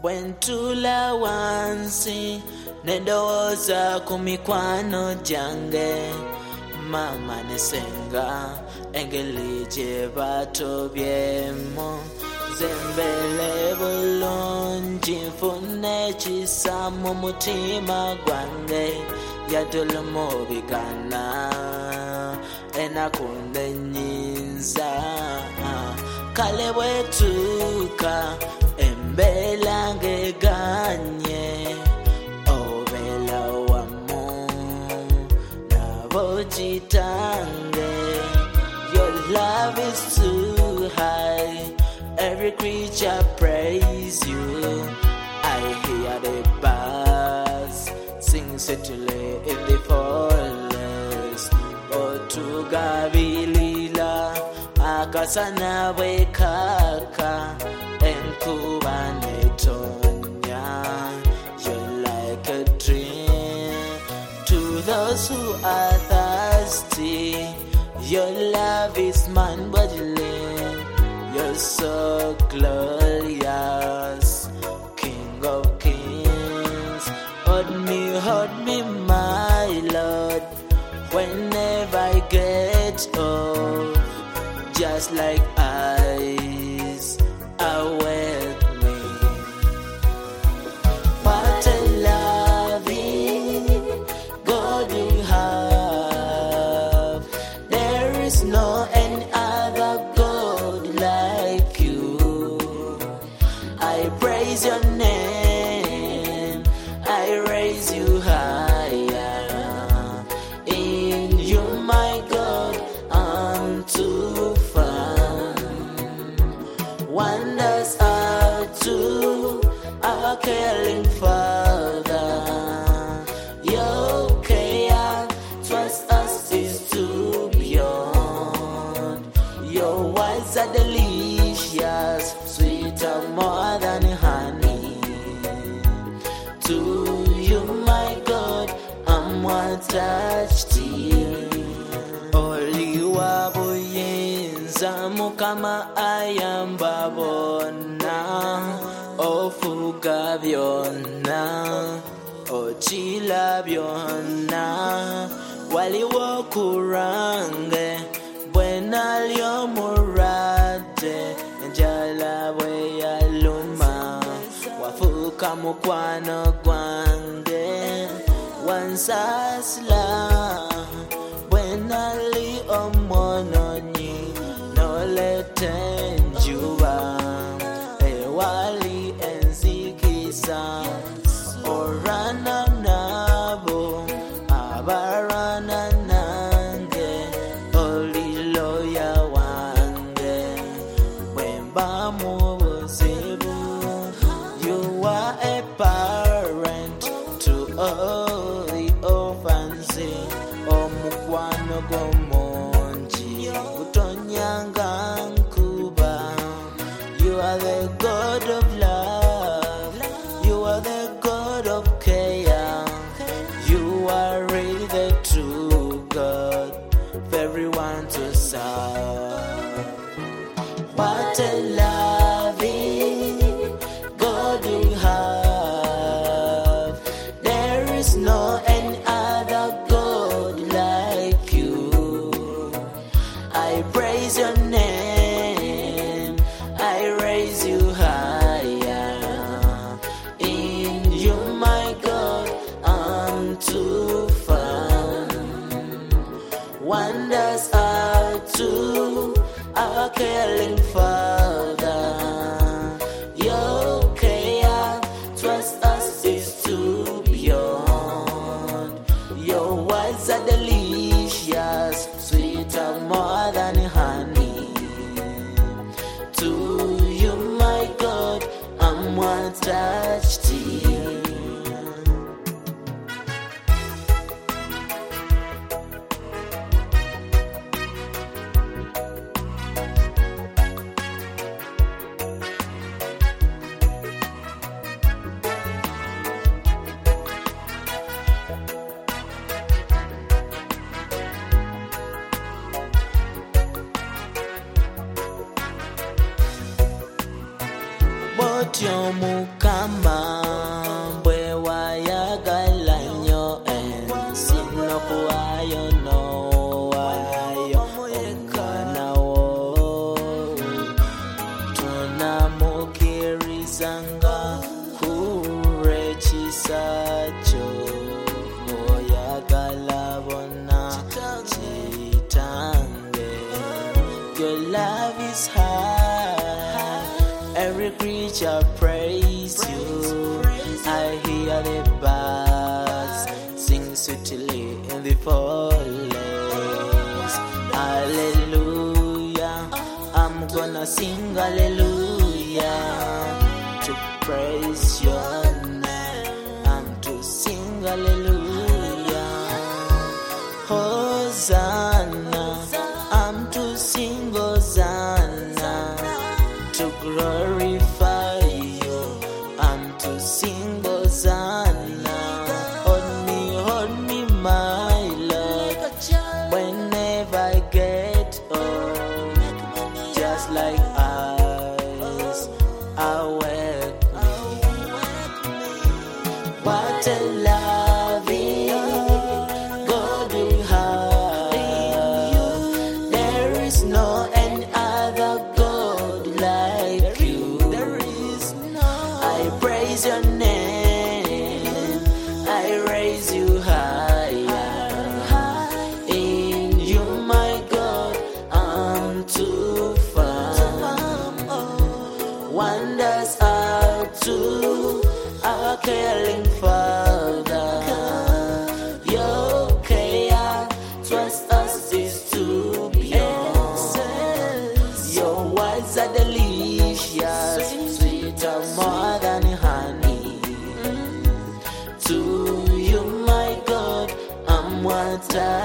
Bwentula wansi nendowoza ku mikwano gyange mama nesenga engeli gye batobyemu zembele bulungi nfune ekisa mu mutima gwange yadula mu bigana enaku nenyinza kale bwetuuka embeera ng'eganye obeera wamu nabo kitange. Your love is too high, every creature praise you. I hear the birds sing sweetly in the forest. Otugabilila akasana bwekaka enkuba netonya. You're like a dream to those who are thirsty. Your love is mind-boggling. You're so glorious, King of Kings. Hold me, my Lord, whenever I get off, just like eyes await me. What a loving God you have. There is no any other God like you. I praise your name, I raise you higher. In you, my God, I'm too firm. Wonders are to our caring Father. Your care towards us is too beyond. Your words are delicious, sweeter more than honey. To you, my God, I'm attached to you. Oli wabuyinza mukama ayamba bonna ofuga byonna ochila byonna waliwo kurange bwena lyomurade enjala bwe yaluma wafuka mukwano gwange wansasila bwenali omononyi nolete njuba ewali enzikisa orana nabo abarana nange oliloya wange bwemba mu buzibu. You are a parent to all the orphans. Omukwano gwomungi gutonyanga nkuba. You are the God of love, you are the God of care. You are really the true God for everyone to serve. What a loving God you have. There is no any other God like you. I praise your name, I raise you higher. In you, my God, I'm too firm. Wonders are to our caring Father. Your care towards us is too beyond. Your words are delicious, sweeter more than honey. To you, my God, I'm attached to you. Otyo mukama bwe wayagalanyo ensi n'okuwaayo n'owaayo omwana wo tunamukirizanga kulw'ekisa kyo oyagala bonna kitange. Your love is high, every creature praise you. I hear the birds sing sweetly in the forest. Hallelujah, I'm gonna sing hallelujah to praise your name. I'm to sing hallelujah. Hosanna, I'm to sing hosanna to glorify you. I'm to sing hosanna. Hold me, my Lord, whenever I get old, just like eyes, awake me. What a loving God we have. There is no any other God like you. I praise your name, I raise you higher. In you, my God, I'm too far. Wonders are to our caring Father. Your care towards us is too beyond. Your words are delicious, sweeter more than honey. To you, my God, I'm what I